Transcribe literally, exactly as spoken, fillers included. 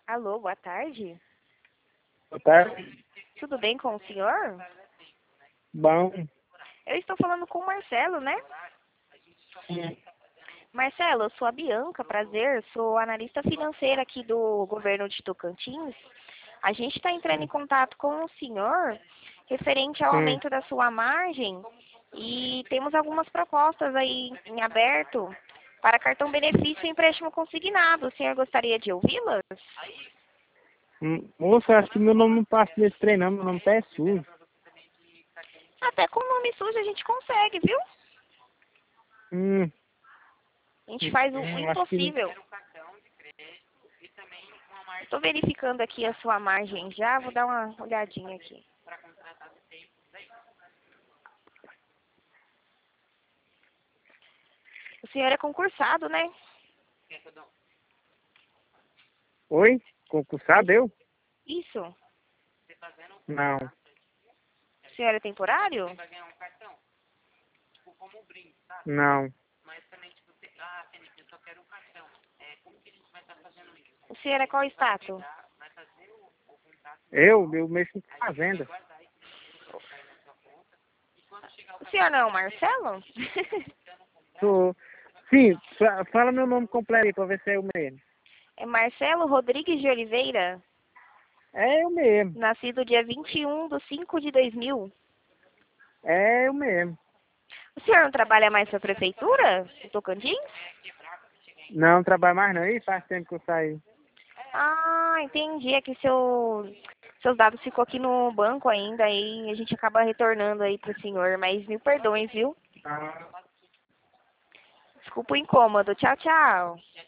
Alô, boa tarde. Boa tarde. Tudo bem com o senhor? Bom. Eu estou falando com o Marcelo, né? Sim. Marcelo, eu sou a Bianca, prazer. Sou analista financeira aqui do governo de Tocantins. A gente está entrando em contato com o senhor referente ao Hum. aumento da sua margem e temos algumas propostas aí em aberto para cartão benefício e empréstimo consignado. O senhor gostaria de ouvi-las? Hum, Moça, acho que meu nome não passa nesse trem, não. Meu nome tá é sujo. Até com nome sujo a gente consegue, viu? Hum. A gente faz o Hum, acho que... impossível. Estou verificando aqui a sua margem já, vou dar uma olhadinha aqui. O senhor é concursado, né? Oi? Concursado eu? Isso. Não. O senhor é temporário? Não. O senhor é qual status? Eu? Eu mexo com fazenda. O senhor não é o Marcelo? Sou... Sim, fa- fala meu nome completo aí pra ver se é eu mesmo. É Marcelo Rodrigues de Oliveira, É eu mesmo. nascido dia vinte e um de cinco de dois mil. É eu mesmo. O senhor não trabalha mais para a prefeitura de Tocantins? Não trabalho mais não. Ih, faz tempo que eu saí. Ah, entendi. É que seu, seus dados ficou aqui no banco ainda, aí a gente acaba retornando aí pro senhor, mas mil perdões, viu? Ah. Desculpa o incômodo. Tchau, tchau.